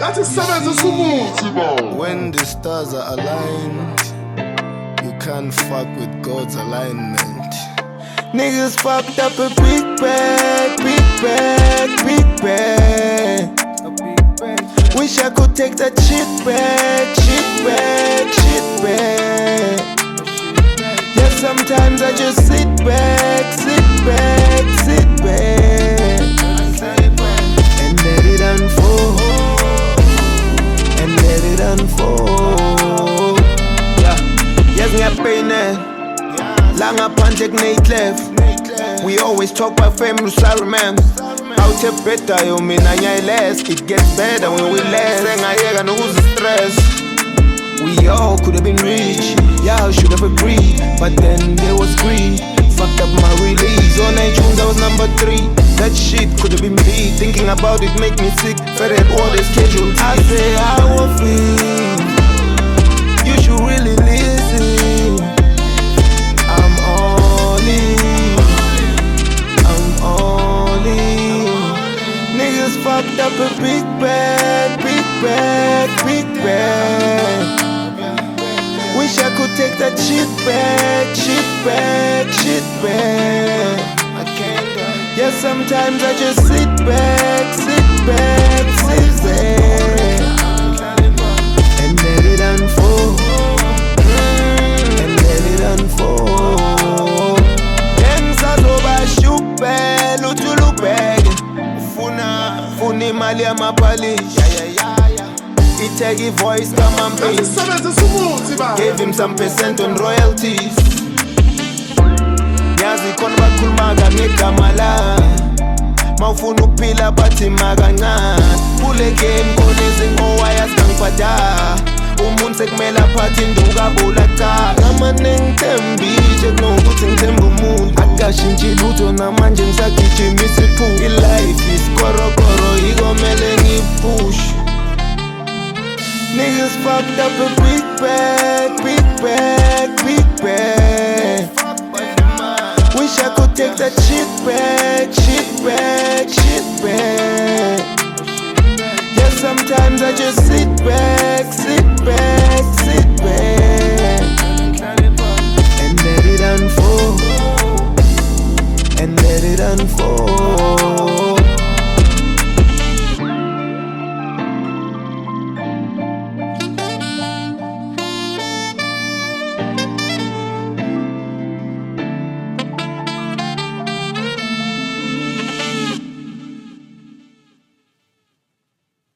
That is seven smooth. When the stars are aligned, you can't fuck with God's alignment. Niggas fucked up a big bag, big bag, big bag. Wish I could take that shit back, shit back, shit back. Yeah, sometimes I just sit back, sit back, sit back, and let it unfold, and let it unfold. Yeah, yes, ngiyapayina langa phandle kuney'clef. We always talk about family, sorry man. Out of better, you mean less. It gets better when we less. Ngayeka nokuzi-stress. We all could have been rich, yeah, I should have agreed, but then there was greed. Fucked up my release. On iTunes I was number 3. That shit could have been me. Thinking about it make me sick. Fed all the schedule. I say I will feel. You should really listen. I'm all in. I'm all in. Niggas fucked up a big bag, big bag, big bag. Wish I could take that shit back, shit back, shit back. I can't. Yeah, sometimes I just sit back, sit back, sit back, and let it unfold, and let it unfold. Then sazoba shupe, lutulubege. Funa imali yamapali. Take a voice, come and pay. Gave him some percent on royalties. Nyazi konba kulmaga ngekamala. Mawufuna upila bathi makancane. Kule game konezi ngowaya skangipada. Umuntu sekumele aphathe induku abula cha. Ngamanengi thembile kunokuthi ngithembe umuntu. Akashintshi lutho namanje ngisagijimisa iphupho. I-life is korokoro ikomele ngipush. Niggas fucked up a